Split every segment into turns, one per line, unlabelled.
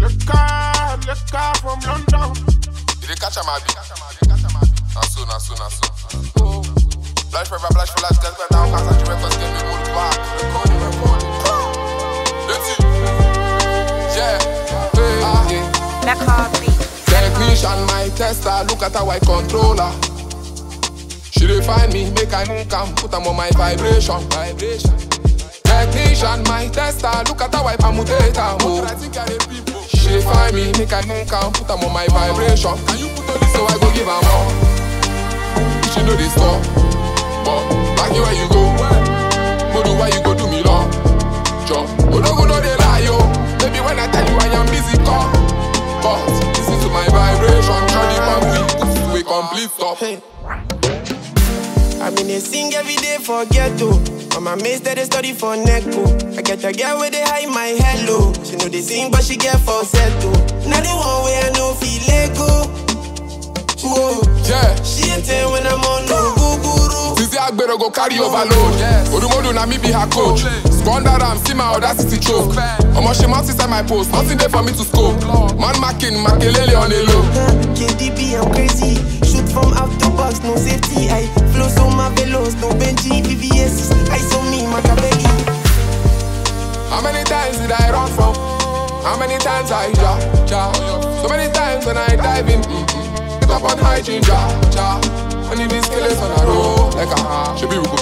Le car from London. Did they catch a Mabi? Naso. Oh. Flash for flash, get me down, cause I do records, get me all back. Record it. Let's see. Yeah. Technician, my tester, look at how I controller. She dey find me, make I move calm, put them on my vibration. Technician, my tester, look at how I permutate her. She dey find me, make I move calm, put them on my vibration. Can you put on this so I go give her more? She know this stuff, but back you where you go. Modu why you go do me long? Jump, Odogo no dey lie yo. Baby when I tell you I am busy, come. But listen to my vibration, Johnny Bamboo, this is a complete stop.
Hey. I mean they sing every day for ghetto. On my mates that they study for Neko. I get a girl where they hide my hello. She know they sing but she get falsetto. Now the one way I know feel Lego. Whoa.
Yeah.
She ain't tell when I'm on no guru.
Sisi Agbero go carry overload. Odumodu na me be her coach. Squander am, see my audacity choke. Omo she mount inside my post, nothing there for me to scope. Man marking, Makelele on a low.
KDB, I'm crazy. Shoot from out the box, no safety. I flow so marvelous, no Benji, VVS. I saw me, Machiavelli.
How many times did I run from? How many times I ja? So many times when I dive in. Get up on hygiene, ja. I need these killers on a roll. Like a should be good.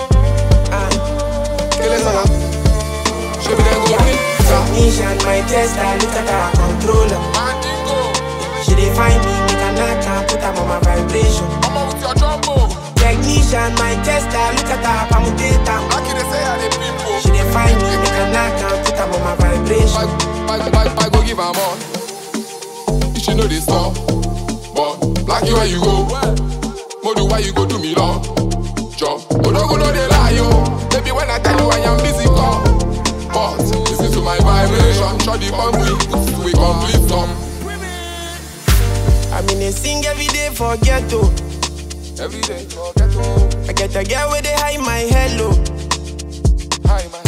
Killers on a should be then go.
Technician, my tester, look at her controller. She dey find me, make a knock and put her on my vibration.
Come on with your jumbo.
Technician, my tester, look at her permutator.
Lucky they say I the people.
She dey find me, make a knock and put her on my vibration.
I go give her more. She know this stuff, but lucky where you go. Modu why you go do me long? Jump, Odogo no dey lie yo. Baby when I tell you I am busy, come. But listen to my vibration, Shoddy Bamboo, this is a complete stop.
I mean they sing every day for ghetto.
Every day for ghetto.
I get a girl where they hide my hello.
Hi, man.